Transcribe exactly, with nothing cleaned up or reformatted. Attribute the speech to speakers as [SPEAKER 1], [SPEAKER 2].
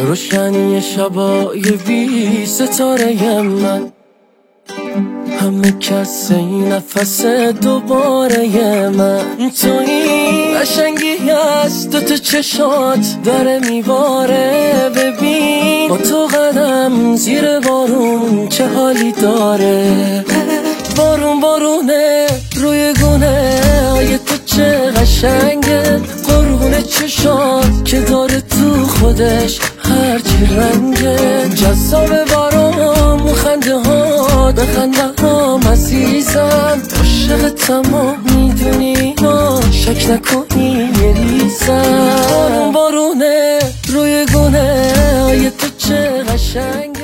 [SPEAKER 1] روشنی شبای بی ستاره من، همه کس این نفس دوباره من. تویی قشنگی از دوتا چشات داره میباره، ببین با تو قدم زیر بارون چه حالی داره. بارون بارونه روی گونه های تو چه قشنگه، قربون چشات که داره تو خودش هرچی رنگه. جذاب برام خنده ها به خنده ها عزیزم، عاشقتم و میدونی ها شک نکنی میریزم. بارون بارونه روی گونه های تو چه قشنگ